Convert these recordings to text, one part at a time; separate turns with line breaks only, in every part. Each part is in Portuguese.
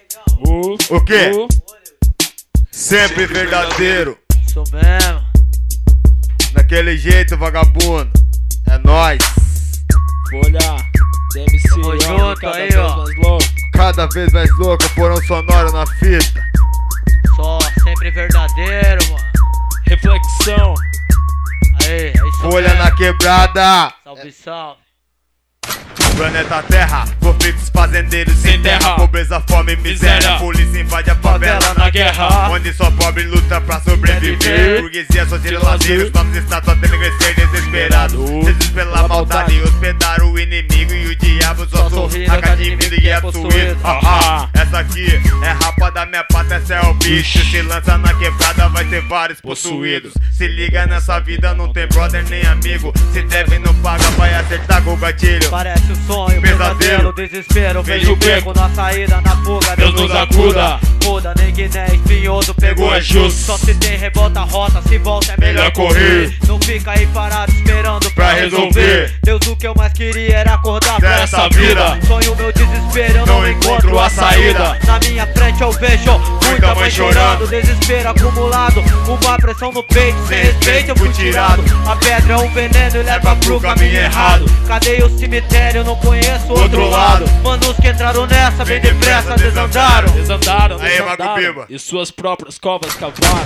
O quê? Sempre verdadeiro.
Isso mesmo.
Daquele jeito, vagabundo. É nóis.
Folha, DMC,
Tamo junto
cada
aí,
vez
ó.
mais louco.
Cada vez mais louco, porão sonoro na fita.
Só sempre verdadeiro, mano.
Reflexão.
Aí, é isso
Folha
mesmo.
na quebrada.
Salve, salve.
Planeta Terra, conflitos fazendeiros sem terra, pobreza, fome, miséria, polícia invade a favela na guerra, onde só pobre luta pra sobreviver. Burguesia, só tira lazer, os nossos estados só tendo que crescer desesperado. Jesus pela maldade, hospedar o inimigo e o diabo só sorri a cada indivíduo e é possuído. Essa aqui é rapa da minha pata, essa é o bicho. Se lança na quebrada vai ter vários possuídos. Se liga nessa vida, não tem brother nem amigo. Se deve não paga, vai acertar com o gatilho.
Parece um sonho, pesadelo, desespero. Vejo o beco na saída, na fuga.
Deus nos acuda.
Muda, nem Guiné, espinhoso, pegou é justo. Só se tem revolta, rota, se volta é melhor correr. Não fica aí parado esperando pra resolver. Deus, o que eu mais queria era acordar pra essa vida. Sonho meu desespero, eu não encontro a saída. Na minha frente eu vejo muita mãe chorando, desespero acumulado, uma pressão no peito, sem respeito eu fui tirado. A pedra é um veneno e leva pro caminho errado. Cadê o cemitério? Não conheço outro lado. Manos que entraram nessa bem depressa desandaram.
Desandaram,
Aí, Mago
desandaram.
Biba.
E suas próprias covas cavaram.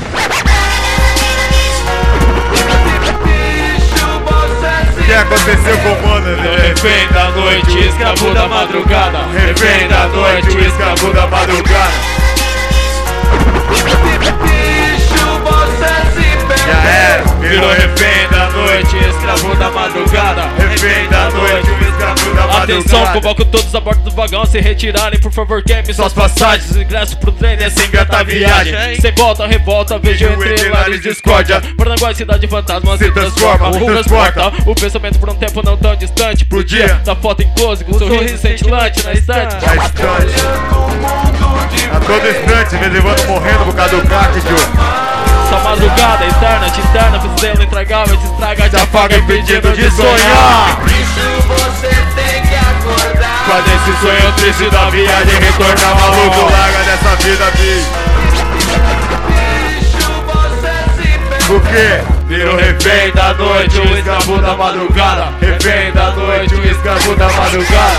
O que aconteceu com o mano, né?
Refém da noite, escravo da madrugada.
Refém da noite, o escravo da madrugada. Já era,
Virou refém da noite, escravo da madrugada.
refém da noite, o escravo da madrugada.
Atenção, convoco todos a bordo do vagão a se retirarem, por favor, queime suas passagens. Ingresso pro trem nessa ingrata viagem. Sem volta, revolta, vejo entre lares discórdia. Paranaguá, cidade fantasma, se transforma, transporta o pensamento por um tempo não tão distante. Pro dia da foto em close, com sorriso cintilante na estante.
A estante, a todo instante, me levando morrendo por causa do crack, tio.
Só madrugada, eterna, te interna, pesadelo intragável, te estraga, te apaga impedindo de sonhar.
Isso você tem que acordar.
Quando esse sonho triste da viagem retornar maluco, larga dessa vida, bicho.
Bicho, você se perdeu.
Por quê? Virou refém da noite, o escravo da madrugada. Refém da noite, o escravo da madrugada.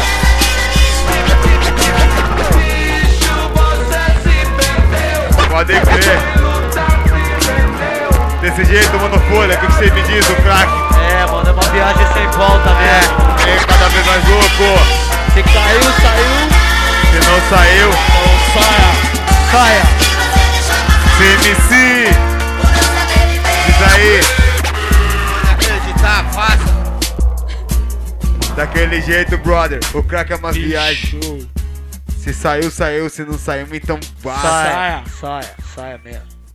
Bicho, você se perdeu.
Pode crer. Desse jeito, mano, Folha, o que você me diz, o crack?
É, mano, é uma viagem sem volta mesmo.
É cada vez mais louco.
Se caiu, saiu.
Se não saiu,
Então saia.
Saia.
CMC. Diz aí.
Acreditar, fácil.
Daquele jeito, brother, o crack é uma viagem.
Show.
Se saiu, saiu. Se não saiu, então vai.
Saia.
Saia, saia mesmo.